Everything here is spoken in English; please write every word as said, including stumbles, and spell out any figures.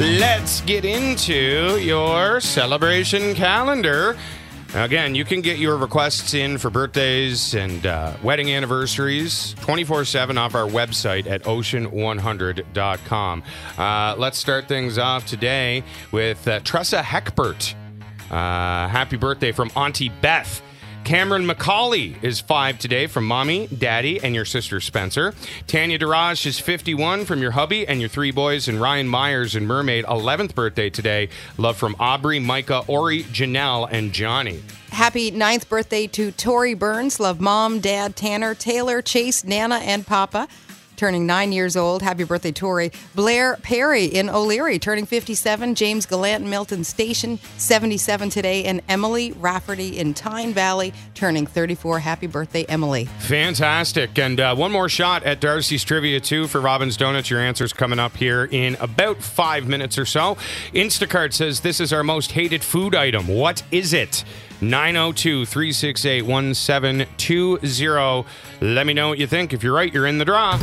Let's get into your celebration calendar. Again, you can get your requests in for birthdays and uh, wedding anniversaries twenty-four seven off our website at ocean one hundred dot com. Uh, let's start things off today with uh, Tressa Heckbert. Uh, happy birthday from Auntie Beth. Cameron McCauley is five today from Mommy, Daddy, and your sister Spencer. Tanya Daraj is fifty-one from your hubby and your three boys. And Ryan Myers in Mermaid, eleventh birthday today. Love from Aubrey, Micah, Ori, Janelle, and Johnny. Happy ninth birthday to Tori Burns. Love Mom, Dad, Tanner, Taylor, Chase, Nana, and Papa. Turning nine years old. Happy birthday, Tori. Blair Perry in O'Leary, turning fifty-seven. James Gallant in Milton Station, seventy-seven today. And Emily Rafferty in Tyne Valley, turning thirty-four. Happy birthday, Emily. Fantastic. And uh, one more shot at Darcy's Trivia, too, for Robin's Donuts. Your answer's coming up here in about five minutes or so. Instacart says this is our most hated food item. What is it? nine oh two, three six eight, one seven two zero. Let me know what you think. If you're right, you're in the draw.